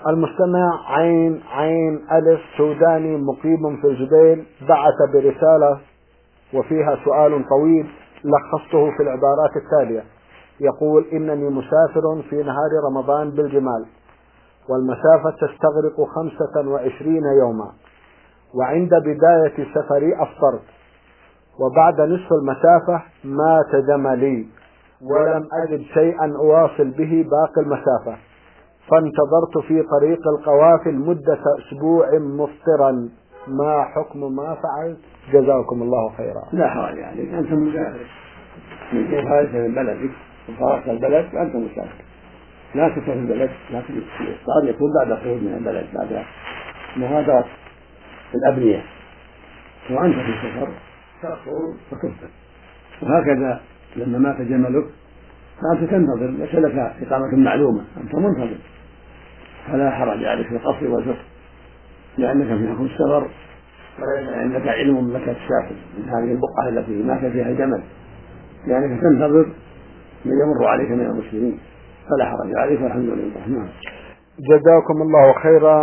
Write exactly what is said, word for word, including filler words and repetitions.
المستمع عين عين ألف سوداني مقيم في الجبيل بعث برسالة وفيها سؤال طويل لخصته في العبارات التالية. يقول: إنني مسافر في نهار رمضان بالجمال، والمسافة تستغرق خمسة وعشرين يوما، وعند بداية سفري أفطرت، وبعد نصف المسافة مات جملي، ولم أجد شيئا أواصل به باقي المسافة، فانتظرت في طريق القوافل مدة أسبوع مفطرا، ما حكم ما فعلت؟ جزاكم الله خيرا. لا حرج عليك، أنت مسافر من كيف خرجت من بلدك وفارقت البلد فأنت مسافر، لا تسافر البلد، لكن الإفطار يكون بعد الخروج من البلد، بعد مغادرة الأبنية، وأنت في السفر تأخذ وتفطر. وهكذا لما مات جملك فأنت تنتظر، ليس لك إقامة معلومة، أنت منتظر، فلا حرج عليك في القصر والفطر، لأنك في حكم السفر وليس عندك علم لك تسافر من هذه البقعة التي مات فيها الجمل، لأنك تنتظر من يمر عليك من المسلمين، فلا حرج عليك والحمد لله. نعم. جزاكم الله خيرا.